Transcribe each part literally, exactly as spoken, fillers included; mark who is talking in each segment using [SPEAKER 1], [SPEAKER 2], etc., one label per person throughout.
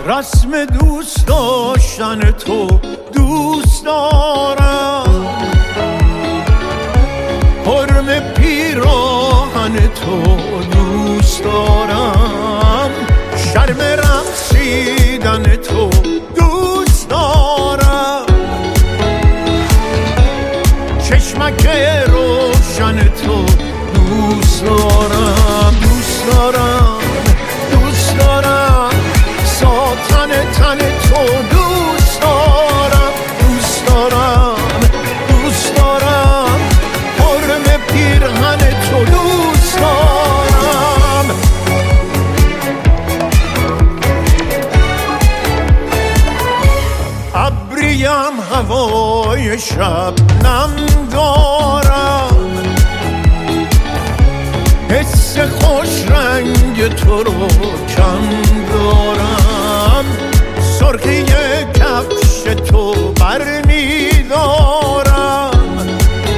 [SPEAKER 1] رسم دوست داشتن تو دوست دارم، حرم پیراهن تو دوست دارم، شرم رقصیدن تو دوست دارم، چشمک روشن تو دوست دارم، دوست دارم، دوست دارم، ساتن تن تو دوست دارم، دوست دارم، دوست دارم، حرم پیرهن تو دوست دارم. ابریم هوای شب نم دارم، حس خوش رنگ تو رو کم دارم، سرخی کفش تو بر می دارم،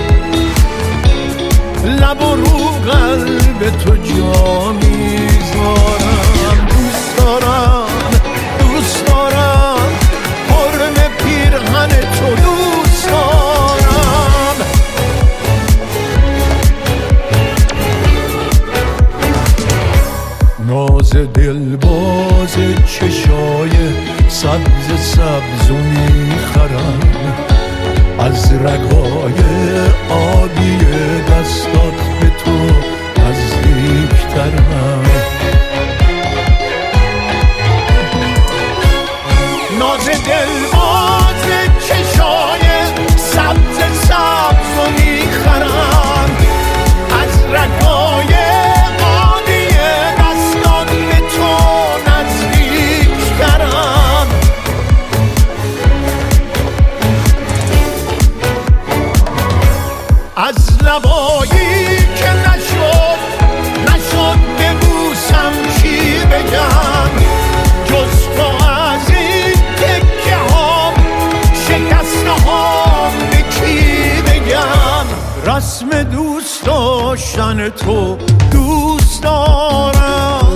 [SPEAKER 1] لب و رو قلب تو جا می زارم، دوست دارم، دوست دارم، حرم پیرهن تو دوست دارم. ناز دلباز چشای سبز سبز و میخرم، از رگای آبی دستات به تو نزدیکترم. ناز دلباز چشای سبز سبز و میخرم، از رگای آبی دستات به تو نزدیکترم. از لبایی که نشد نشد ببوسم چی بگم، جز تو از این تکه هام شکسته هام به کی بگم. رسم دوست داشتن تو دوست دارم،